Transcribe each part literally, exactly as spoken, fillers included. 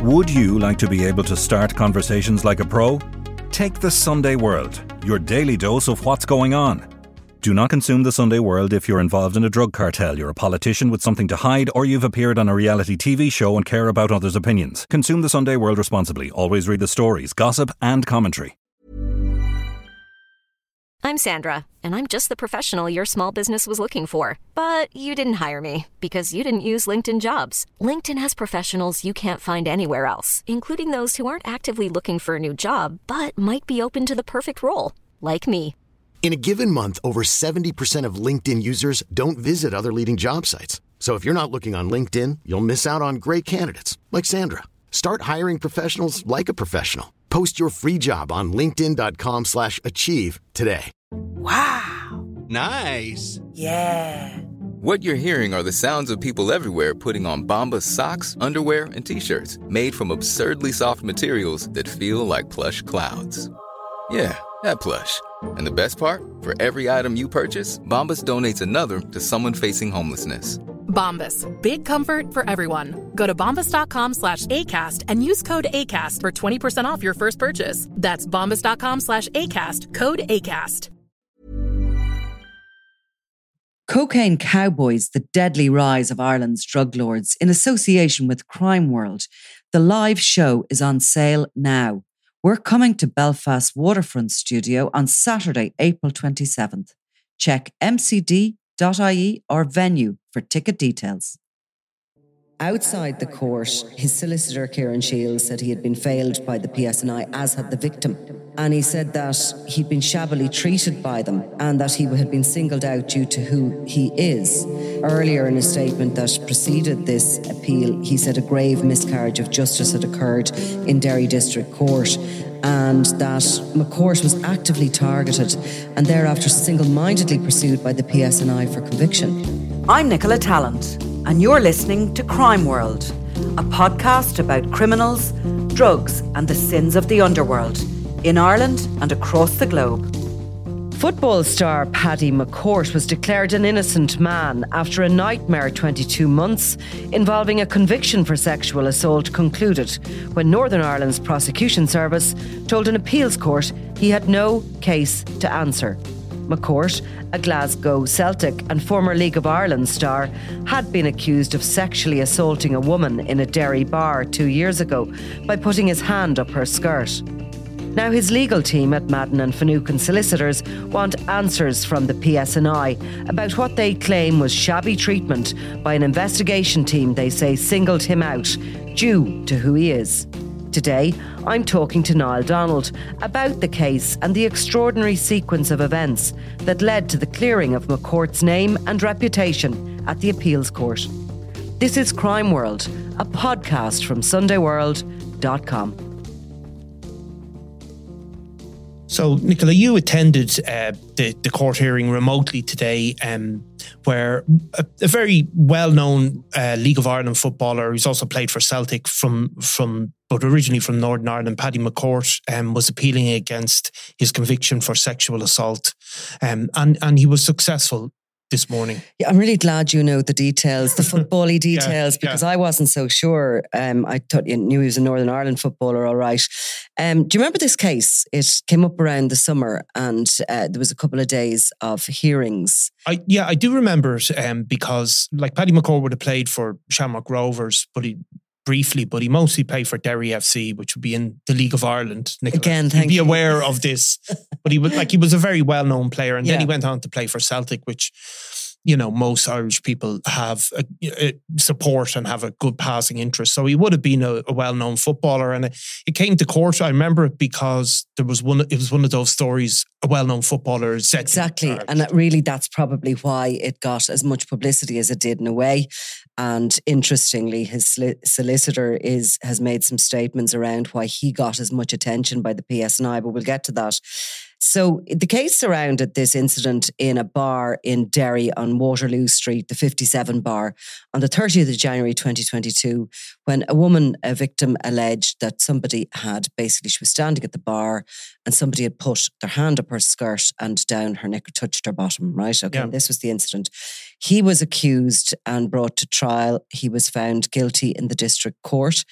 Would you like to be able to start conversations like a pro? Take the Sunday World, your daily dose of what's going on. Do not consume the Sunday World if you're involved in a drug cartel, you're a politician with something to hide, or you've appeared on a reality T V show and care about others' opinions. Consume the Sunday World responsibly. Always read the stories, gossip and commentary. I'm Sandra, and I'm just the professional your small business was looking for. But you didn't hire me because you didn't use LinkedIn Jobs. LinkedIn has professionals you can't find anywhere else, including those who aren't actively looking for a new job, but might be open to the perfect role, like me. In a given month, over seventy percent of LinkedIn users don't visit other leading job sites. So if you're not looking on LinkedIn, you'll miss out on great candidates like Sandra. Start hiring professionals like a professional. Post your free job on linkedin.com slash achieve today. Wow. Nice. Yeah. What you're hearing are the sounds of people everywhere putting on Bombas socks, underwear, and T-shirts made from absurdly soft materials that feel like plush clouds. Yeah, that plush. And the best part? For every item you purchase, Bombas donates another to someone facing homelessness. Bombas. Big comfort for everyone. Go to bombas.com slash ACAST and use code ACAST for twenty percent off your first purchase. That's bombas.com slash ACAST. Code ACAST. Cocaine Cowboys, the deadly rise of Ireland's drug lords in association with Crime World. The live show is on sale now. We're coming to Belfast Waterfront Studio on Saturday, April twenty-seventh. Check m c d dot i e or venue for ticket details. Outside the court, his solicitor, Kieran Shields, said he had been failed by the P S N I, as had the victim. And he said that he'd been shabbily treated by them and that he had been singled out due to who he is. Earlier in a statement that preceded this appeal, he said a grave miscarriage of justice had occurred in Derry District Court and that McCourt was actively targeted and thereafter single-mindedly pursued by the P S N I for conviction. I'm Nicola Tallant, and you're listening to Crime World, a podcast about criminals, drugs and the sins of the underworld in Ireland and across the globe. Football star Paddy McCourt was declared an innocent man after a nightmare twenty-two months involving a conviction for sexual assault concluded when Northern Ireland's prosecution service told an appeals court he had no case to answer. McCourt, a Glasgow Celtic and former League of Ireland star, had been accused of sexually assaulting a woman in a Derry bar two years ago by putting his hand up her skirt. Now his legal team at Madden and Finucane Solicitors want answers from the P S N I about what they claim was shabby treatment by an investigation team they say singled him out due to who he is. Today, I'm talking to Niall Donald about the case and the extraordinary sequence of events that led to the clearing of McCourt's name and reputation at the appeals court. This is Crime World, a podcast from sunday world dot com. So, Nicola, you attended uh, the, the court hearing remotely today, um, where a, a very well-known uh, League of Ireland footballer, who's also played for Celtic from from but originally from Northern Ireland, Paddy McCourt, um, was appealing against his conviction for sexual assault, um, and and he was successful this morning. Yeah, I'm really glad you know the details, the football-y details, yeah, because yeah. I wasn't so sure. Um, I thought you knew he was a Northern Ireland footballer, all right. Um, do you remember this case? It came up around the summer and uh, there was a couple of days of hearings. I Yeah, I do remember it um, because like Paddy McCourt would have played for Shamrock Rovers, but he briefly, but he mostly played for Derry F C, which would be in the League of Ireland. Nicola, Again, thank you'd be you. aware of this, but he was like he was a very well known player, and Yeah. then he went on to play for Celtic, which, you know, most Irish people have a, a support and have a good passing interest. So he would have been a, a well-known footballer. And it, it came to court. I remember it because there was one, it was one of those stories, a well-known footballer said. Exactly. And that really, that's probably why it got as much publicity as it did in a way. And interestingly, his solicitor is has made some statements around why he got as much attention by the P S N I, but we'll get to that. So the case surrounded this incident in a bar in Derry on Waterloo Street, the fifty-seven bar, on the thirtieth of January twenty twenty-two, when a woman, a victim, alleged that somebody had, basically she was standing at the bar and somebody had put their hand up her skirt and down her neck, touched her bottom, right? Okay, Yeah. This was the incident. He was accused and brought to trial. He was found guilty in the district court.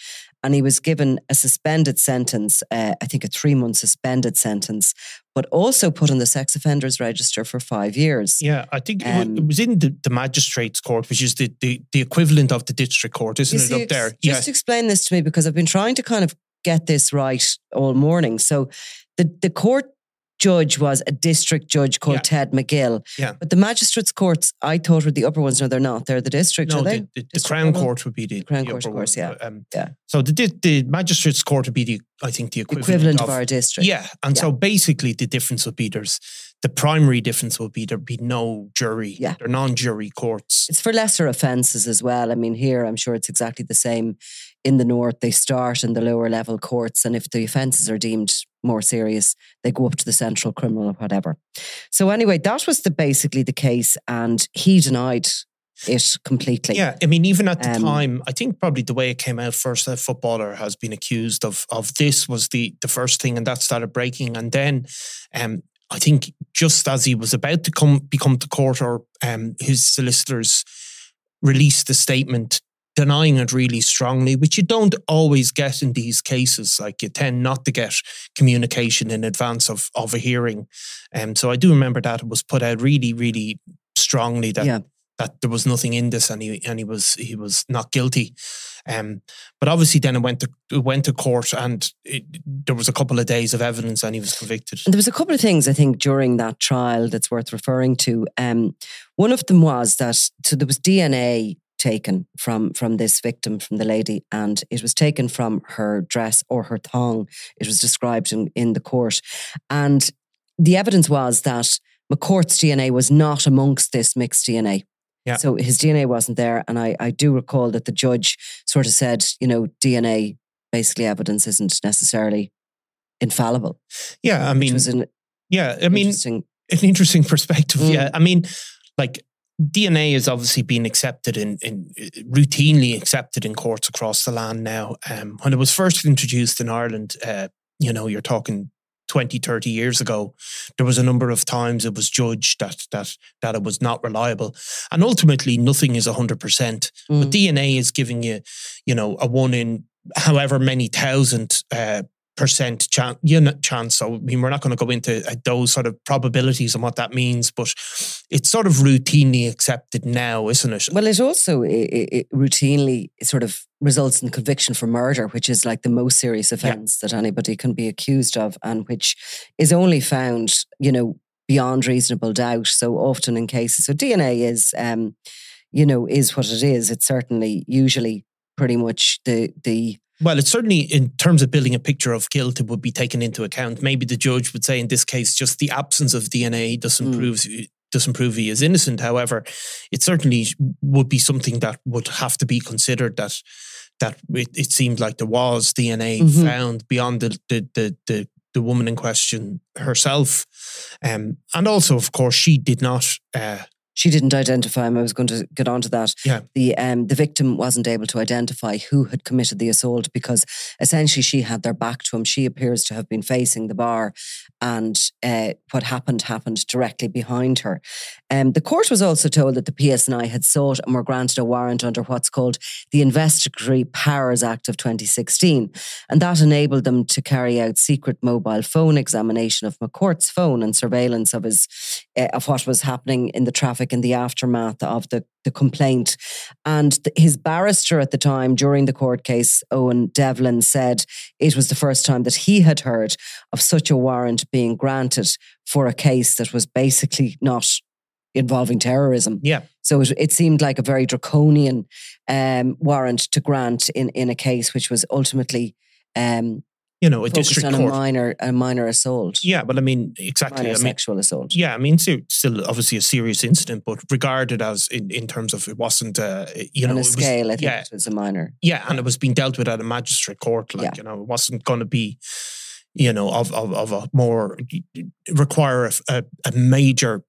and he was given a suspended sentence, uh, I think a three-month suspended sentence, but also put on the sex offenders register for five years. Yeah, I think Um, it, was, it was in the, the magistrates' court, which is the, the, the equivalent of the district court, isn't You it, see, up there? ex- Just explain this to me, because I've been trying to kind of get this right all morning. So the, the court judge was a district judge called Yeah. Ted McGill. Yeah. But the magistrates' courts, I thought, were the upper ones. No, they're not. They're the district, No, are they? the, the, the District Crown level? Court would be the, The Crown the Court, upper of course, one. yeah. Um, Yeah. So the the the magistrates' court would be the, I think, the equivalent, Equivalent of, of our district. Yeah, and Yeah. so basically the difference would be there's the primary difference would be there'd be no jury. Yeah. They're non-jury courts. It's for lesser offences as well. I mean, here, I'm sure it's exactly the same in the north. They start in the lower level courts, and if the offences are deemed more serious, they go up to the central criminal or whatever. So anyway, that was the basically the case, and he denied it completely. Yeah, I mean, even at the Um, time, I think probably the way it came out first, a footballer has been accused of of this was the the first thing, and that started breaking. And then um, I think just as he was about to come become to court, or um, his solicitors released a statement denying it really strongly, which you don't always get in these cases. Like, you tend not to get communication in advance of of a hearing. Um, so I do remember that it was put out really, really strongly that Yeah. that there was nothing in this, and he and he was he was not guilty. Um, but obviously, then it went to it went to court, and it, there was a couple of days of evidence, and he was convicted. And there was a couple of things, I think, during that trial that's worth referring to. Um, one of them was that, so there was D N A taken from from this victim, from the lady, and it was taken from her dress or her thong. It was described in, in the court. And the evidence was that McCourt's D N A was not amongst this mixed D N A. Yeah. So his D N A wasn't there. And I, I do recall that the judge sort of said, you know, D N A, basically evidence isn't necessarily infallible. Yeah, I Which mean, was an yeah, I mean, interesting. an interesting perspective. Mm. Yeah, I mean, like, D N A is obviously being accepted in, in routinely accepted in courts across the land now. Um, when it was first introduced in Ireland, uh, you know, you're talking twenty, thirty years ago, there was a number of times it was judged that that that it was not reliable. And ultimately, nothing is one hundred percent. Mm. But D N A is giving you, you know, a one in however many thousand uh, percent chance, you know, chance. So, I mean, we're not going to go into uh, those sort of probabilities and what that means, but it's sort of routinely accepted now, isn't it? Well, it also it, it routinely sort of results in conviction for murder, which is like the most serious offence yeah. that anybody can be accused of, and which is only found, you know, beyond reasonable doubt. So often in cases, so D N A is, um, you know, is what it is. It's certainly usually pretty much the the. Well, it's certainly, in terms of building a picture of guilt, it would be taken into account. Maybe the judge would say in this case, just the absence of D N A doesn't mm. prove doesn't prove he is innocent. However, it certainly would be something that would have to be considered, that that it, it seemed like there was D N A mm-hmm. found beyond the the, the the the woman in question herself. Um, and also, of course, she did not... Uh, She didn't identify him. I was going to get on to that. Yeah. The um the victim wasn't able to identify who had committed the assault, because essentially she had their back to him. She appears to have been facing the bar, and uh, what happened happened directly behind her. Um, the court was also told that the P S N I had sought and were granted a warrant under what's called the Investigatory Powers Act of twenty sixteen, and that enabled them to carry out secret mobile phone examination of McCourt's phone and surveillance of his uh, of what was happening in the traffic in the aftermath of the, the complaint. And th- his barrister at the time during the court case, Owen Devlin, said it was the first time that he had heard of such a warrant being granted for a case that was basically not involving terrorism. Yeah. So it, it seemed like a very draconian um, warrant to grant in, in a case which was ultimately um, you know, a focused district on court. a minor, a minor assault. Yeah, but I mean, exactly. Minor I mean, sexual assault. Yeah, I mean, still, still obviously a serious incident, but regarded as in, in terms of it wasn't, uh, you know, on a it was, scale, I think yeah, it was a minor. Yeah, and it was being dealt with at a magistrate court. Like, Yeah. you know, it wasn't going to be, you know, of of, of a more, require a, a, a major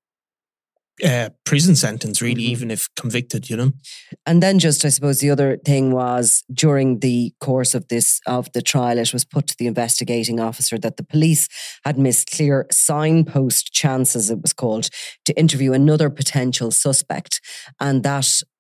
uh, prison sentence, really, mm-hmm. even if convicted, you know. And then just, I suppose, the other thing was, during the course of this, of the trial, it was put to the investigating officer that the police had missed clear signpost chances, it was called, to interview another potential suspect. And that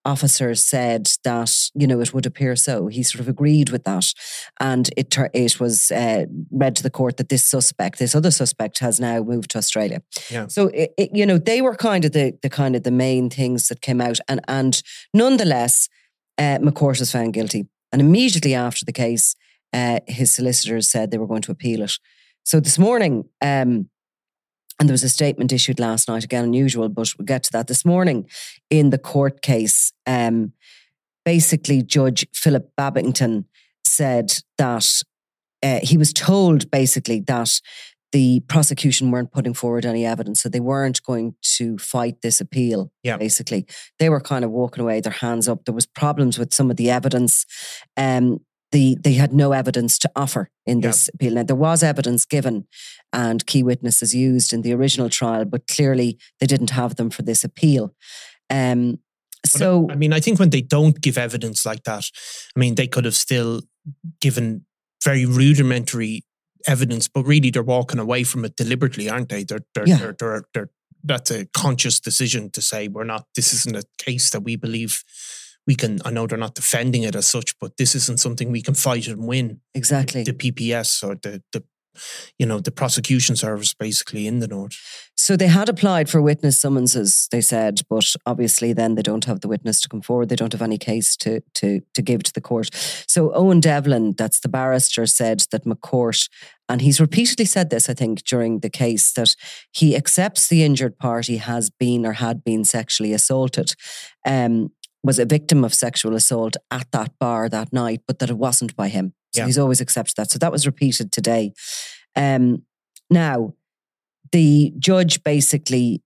officer said that, you know, it would appear so. He sort of agreed with that. And it it was uh, read to the court that this suspect, this other suspect, has now moved to Australia. Yeah. So, it, it, you know, they were kind of the, the kind of the main things that came out. And, and nonetheless, uh, McCourt was found guilty. And immediately after the case, uh, his solicitors said they were going to appeal it. So this morning, um, and there was a statement issued last night, again unusual, but we'll get to that. This morning in the court case, um, basically Judge Philip Babington said that uh, he was told basically that the prosecution weren't putting forward any evidence, so they weren't going to fight this appeal, yeah. basically. They were kind of walking away, their hands up. There was problems with some of the evidence. Um, the, they had no evidence to offer in this yeah. appeal. Now, there was evidence given and key witnesses used in the original trial, but clearly they didn't have them for this appeal. Um, so, I mean, I think when they don't give evidence like that, I mean, they could have still given very rudimentary evidence, but really they're walking away from it deliberately, aren't they? They're, they're, yeah. they're, they're, they're, that's a conscious decision to say, we're not, this isn't a case that we believe we can, I know they're not defending it as such, but this isn't something we can fight and win. Exactly. The, the P P S or the, the, you know, the prosecution service basically in the North. So they had applied for witness summonses, they said, but obviously then they don't have the witness to come forward. They don't have any case to to to give to the court. So Owen Devlin, that's the barrister, said that McCourt, and he's repeatedly said this, I think, during the case, that he accepts the injured party has been or had been sexually assaulted, um, was a victim of sexual assault at that bar that night, but that it wasn't by him. So yeah. he's always accepted that. So that was repeated today. Um, now, the judge basically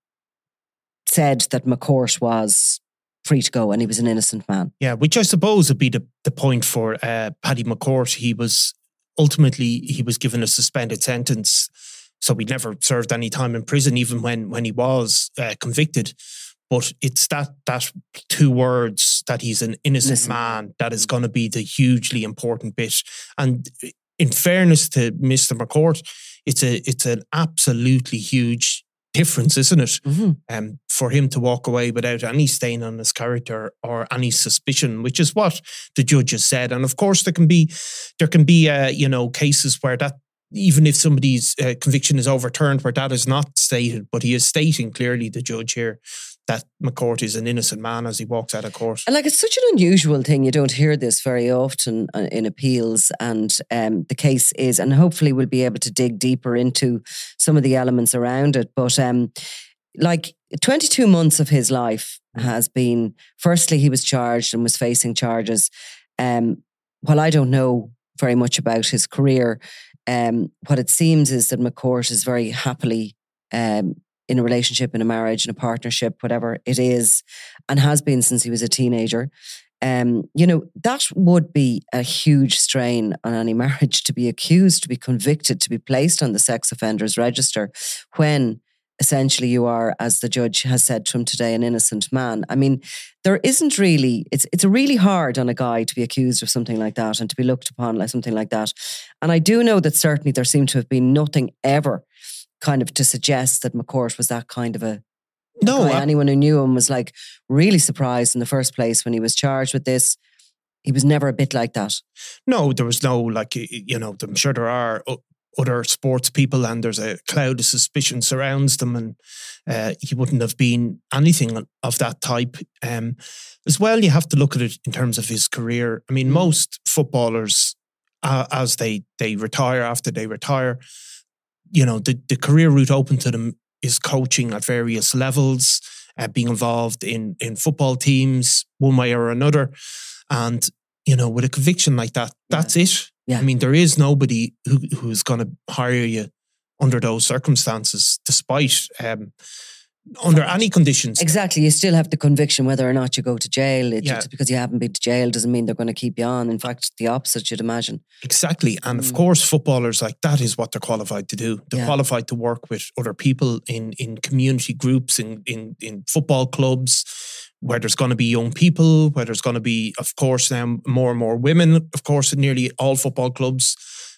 said that McCourt was free to go and he was an innocent man. Yeah, which I suppose would be the, the point for uh, Paddy McCourt. He was ultimately, he was given a suspended sentence. So he never served any time in prison, even when, when he was uh, convicted. But it's that that two words, that he's an innocent Listen. man, that is going to be the hugely important bit. And in fairness to Mister McCourt, it's a it's an absolutely huge difference, isn't it? Mm-hmm. Um, for him to walk away without any stain on his character or any suspicion, which is what the judge has said. And of course, there can be there can be uh, you know cases where that, even if somebody's uh, conviction is overturned, where that is not stated, but he is stating clearly, the judge here, that McCourt is an innocent man as he walks out of court. And like, it's such an unusual thing. You don't hear this very often in appeals. And um, the case is, and hopefully we'll be able to dig deeper into some of the elements around it. But um, like twenty-two months of his life has been, firstly, he was charged and was facing charges. Um, while I don't know very much about his career, um, what it seems is that McCourt is very happily um, in a relationship, in a marriage, in a partnership, whatever it is, and has been since he was a teenager. Um, you know, that would be a huge strain on any marriage, to be accused, to be convicted, to be placed on the sex offenders register when essentially you are, as the judge has said to him today, an innocent man. I mean, there isn't really, it's it's really hard on a guy to be accused of something like that and to be looked upon like something like that. And I do know that certainly there seemed to have been nothing ever kind of to suggest that McCourt was that kind of a no. guy. Anyone who knew him was like really surprised in the first place when he was charged with this. He was never a bit like that. No, there was no, like, you know, I'm sure there are other sports people and there's a cloud of suspicion surrounds them, and uh, he wouldn't have been anything of that type. Um, as well, you have to look at it in terms of his career. I mean, most footballers, uh, as they, they retire, after they retire, you know, the, the career route open to them is coaching at various levels, uh, being involved in, in football teams, one way or another. And, you know, with a conviction like that, that's yeah. it. Yeah. I mean, there is nobody who who's going to hire you under those circumstances, despite um, under any conditions. Exactly. You still have the conviction whether or not you go to jail. It, yeah. Just because you haven't been to jail doesn't mean they're going to keep you on. In fact, the opposite, you'd imagine. Exactly. And mm. of course, footballers, like, that is what they're qualified to do. They're yeah. qualified to work with other people in, in community groups, in, in, in football clubs, where there's going to be young people, where there's going to be, of course, now more and more women, of course, in nearly all football clubs. And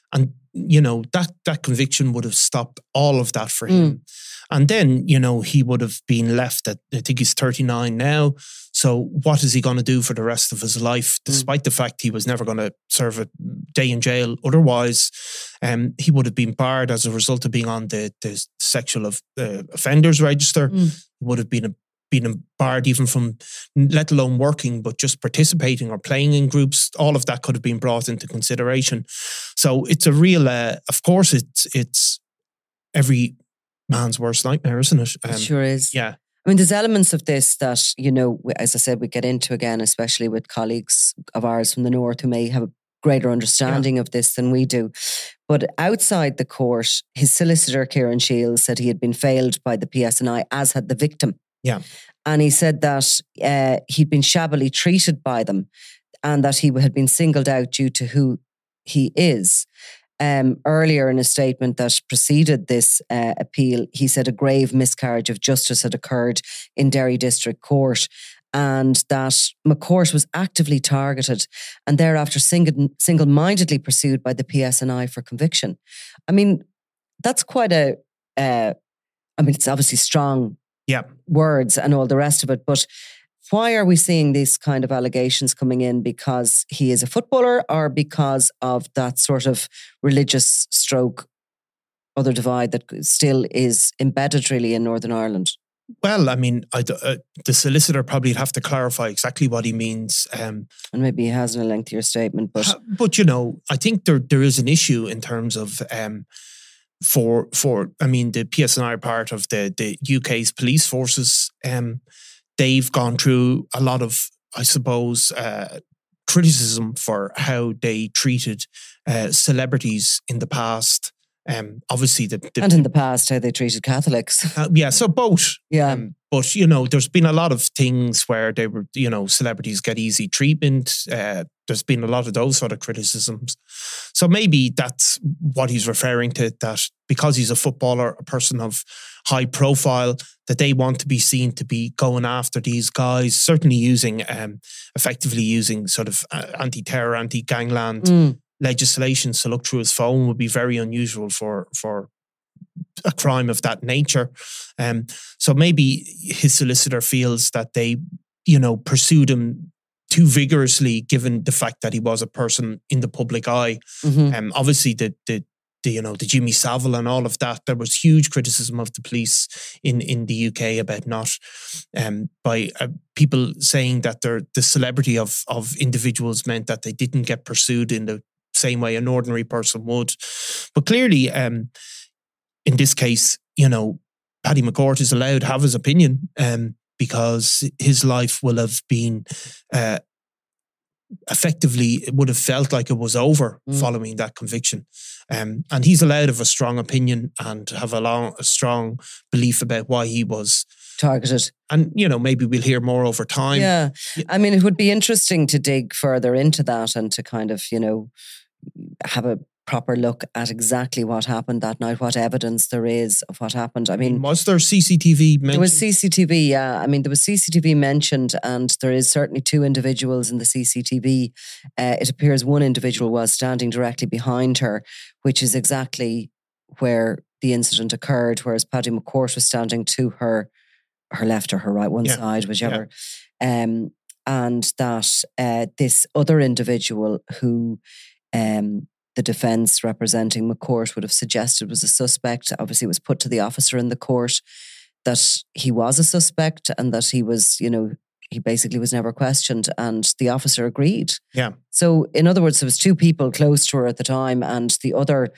you know, that, that conviction would have stopped all of that for him. Mm. And then, you know, he would have been left at, I think he's thirty-nine now. So what is he going to do for the rest of his life, despite mm. the fact he was never going to serve a day in jail otherwise? Um, he would have been barred as a result of being on the, the sexual of, uh, offenders register. Mm. He would have been a being barred even from, let alone working, but just participating or playing in groups. All of that could have been brought into consideration. So it's a real, uh, of course, it's it's every man's worst nightmare, isn't it? Um, it sure is. Yeah. I mean, there's elements of this that, you know, as I said, we get into again, especially with colleagues of ours from the north who may have a greater understanding yeah. of this than we do. But outside the court, his solicitor, Kieran Shields, said he had been failed by the P S N I, as had the victim. Yeah. And he said that uh, he'd been shabbily treated by them and that he had been singled out due to who he is. Um, earlier in a statement that preceded this uh, appeal, he said a grave miscarriage of justice had occurred in Derry District Court and that McCourt was actively targeted and thereafter single, single-mindedly pursued by the P S N I for conviction. I mean, that's quite a... Uh, I mean, it's obviously strong Yeah. words and all the rest of it. But why are we seeing these kind of allegations coming in? Because he is a footballer or because of that sort of religious stroke, other divide that still is embedded really in Northern Ireland? Well, I mean, I, uh, the solicitor probably would have to clarify exactly what he means. Um, and maybe he has in a lengthier statement. But, but you know, I think there there is an issue in terms of... Um, For, for I mean, the P S N I are part of the, the U K's police forces. Um, they've gone through a lot of, I suppose, uh, criticism for how they treated uh, celebrities in the past. Um, obviously, the, the and in the past, how they treated Catholics. Uh, yeah, so both. Yeah. Um, but, you know, there's been a lot of things where they were, you know, celebrities get easy treatment. Uh, there's been a lot of those sort of criticisms. So maybe that's what he's referring to, that because he's a footballer, a person of high profile, that they want to be seen to be going after these guys, certainly using, um, effectively using sort of anti-terror, anti-gangland mm. legislation. So look through his phone would be very unusual for, for a crime of that nature. Um, so maybe his solicitor feels that they, you know, pursued him too vigorously, given the fact that he was a person in the public eye. Mm-hmm. Um, obviously, the, the the you know the Jimmy Savile and all of that, there was huge criticism of the police in, in the U K about not um by uh, people saying that they're, the celebrity of of individuals meant that they didn't get pursued in the same way an ordinary person would. But clearly, um, in this case, you know, Paddy McCourt is allowed to have his opinion, um, because his life will have been uh, effectively, it would have felt like it was over mm. following that conviction. Um, and he's allowed to have a strong opinion and have a, long, a strong belief about why he was targeted. And, you know, maybe we'll hear more over time. Yeah. I mean, it would be interesting to dig further into that and to kind of, you know, have a proper look at exactly what happened that night, what evidence there is of what happened. I mean, was there C C T V mentioned? There was C C T V, yeah. I mean, there was C C T V mentioned, and there is certainly two individuals in the C C T V. Uh, it appears one individual was standing directly behind her, which is exactly where the incident occurred, whereas Paddy McCourt was standing to her, her left or her right, one yeah. side, whichever. Yeah. Um, and that uh, this other individual who um, the defence representing McCourt would have suggested was a suspect. Obviously, it was put to the officer in the court that he was a suspect and that he was, you know, he basically was never questioned, and the officer agreed. Yeah. So, in other words, there was two people close to her at the time, and the other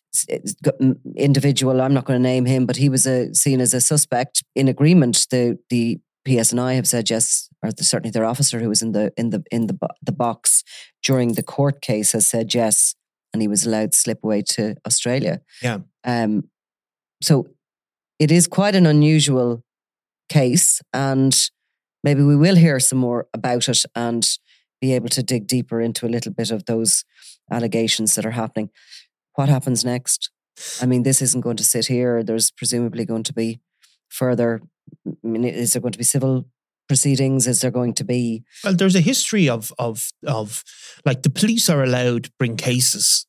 individual, I'm not going to name him, but he was a, seen as a suspect in agreement. The the P S N I have said yes, or the, certainly their officer who was in the in the in the the box during the court case has said yes, and he was allowed to slip away to Australia. Yeah. Um. So it is quite an unusual case, and maybe we will hear some more about it and be able to dig deeper into a little bit of those allegations that are happening. What happens next? I mean, this isn't going to sit here. There's presumably going to be further. I mean, is there going to be civil proceedings? Is there going to be? Well, there's a history of of of like the police are allowed to bring cases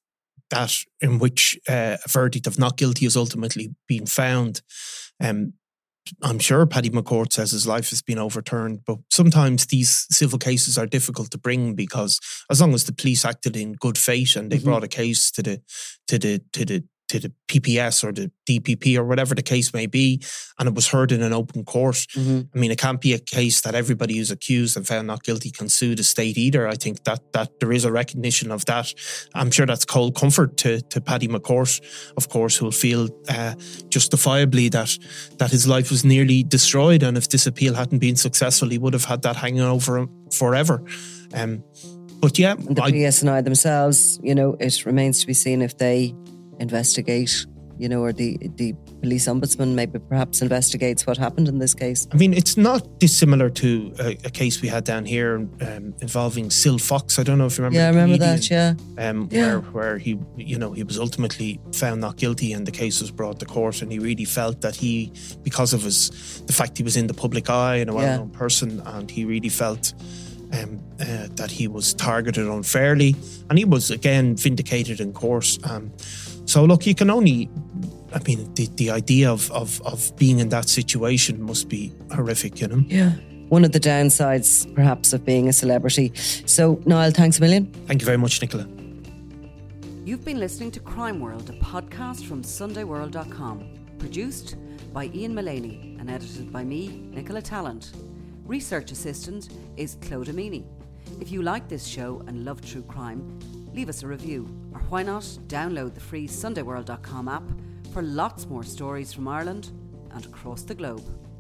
that in which uh, a verdict of not guilty has ultimately been found. Um, I'm sure Paddy McCourt says his life has been overturned, but sometimes these civil cases are difficult to bring because as long as the police acted in good faith and they mm-hmm. brought a case to the to the to the to the P P S or the D P P or whatever the case may be, and it was heard in an open court. Mm-hmm. I mean, it can't be a case that everybody who's accused and found not guilty can sue the state either. I think that that there is a recognition of that. I'm sure that's cold comfort to to Paddy McCourt, of course, who'll feel uh, justifiably that that his life was nearly destroyed, and if this appeal hadn't been successful, he would have had that hanging over him forever. Um, but yeah, the I, P S N I themselves, you know, it remains to be seen if they investigate, you know, or the the police ombudsman maybe perhaps investigates what happened in this case. I mean, it's not dissimilar to a, a case we had down here um, involving Sil Fox. I don't know if you remember. Yeah, I remember that. Yeah, um, yeah. where where he, you know, he was ultimately found not guilty, and the case was brought to court, and he really felt that he, because of his the fact he was in the public eye and a well-known yeah. person, and he really felt. Um, uh, that he was targeted unfairly, and he was again vindicated in court. Um, so look, you can only, I mean, the, the idea of, of, of being in that situation must be horrific, you know? Yeah. One of the downsides, perhaps, of being a celebrity. So, Niall, thanks a million. Thank you very much, Nicola. You've been listening to Crime World, a podcast from Sunday World dot com. Produced by Ian Mullaney and edited by me, Nicola Tallant. Research assistant is Claude Amini. If you like this show and love true crime, leave us a review, or why not download the free Sunday World dot com app for lots more stories from Ireland and across the globe.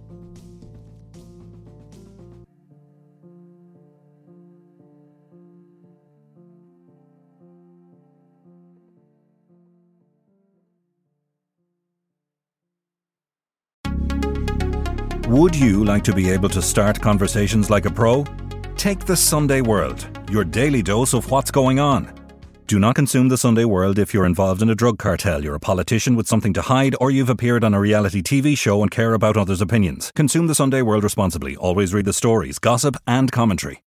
Would you like to be able to start conversations like a pro? Take the Sunday World, your daily dose of what's going on. Do not consume the Sunday World if you're involved in a drug cartel, you're a politician with something to hide, or you've appeared on a reality T V show and care about others' opinions. Consume the Sunday World responsibly. Always read the stories, gossip and commentary.